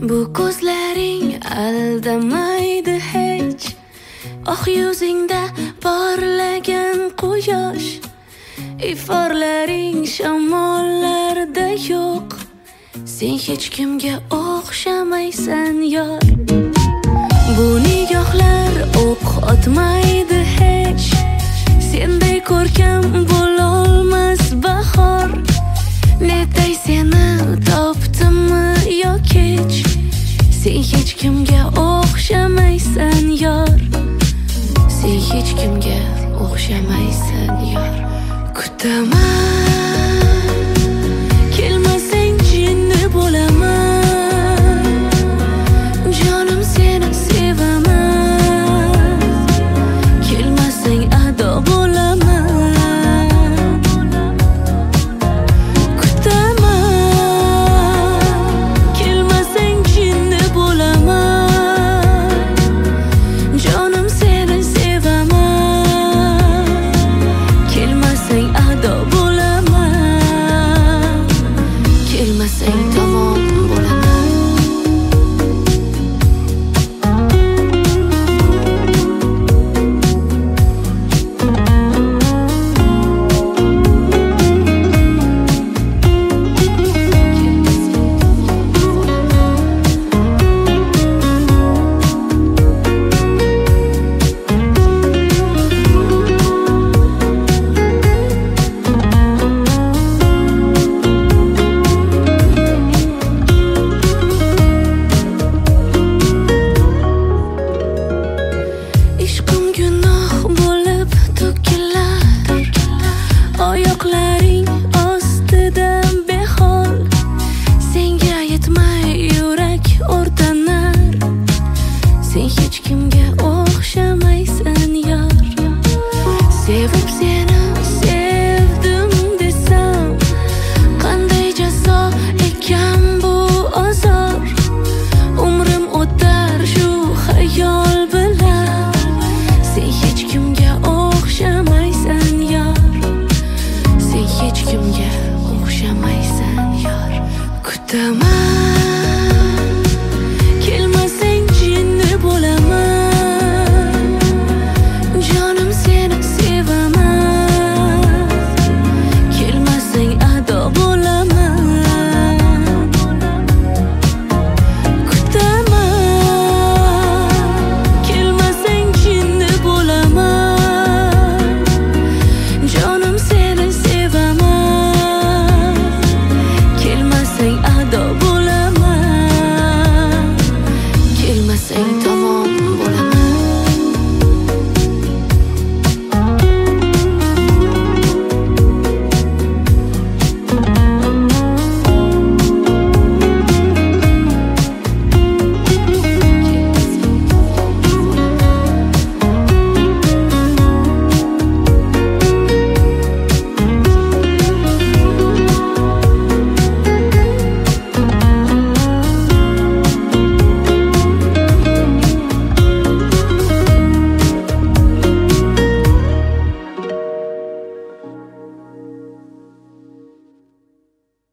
Bu ko'zlaring aldamaydi hech, oq yuzingda porlagan quyosh, iforlaring shamollarda yo'q. Sen hech kimga o'xshamaysan yor. Bu nigohlar o'q otmaydi hech, senday ko'rkam bo'lolmas bahor. Netay seni topdimmi yo kech, sen hech kimga o'xshamaysan yor. Sen hech kimga o'xshamaysan yor. Kutaman, kelmasang jinni bo'laman, jonim seni sevaman. Kelmasang ado bo'laman. Kutaman, kelmasang jinni bo'laman, jonim seni sevaman. Kelmasang ado bo'laman, kelmasang tamom bo'laman. Ishqim gunoh bo'lib to'kilar, oyoqlaring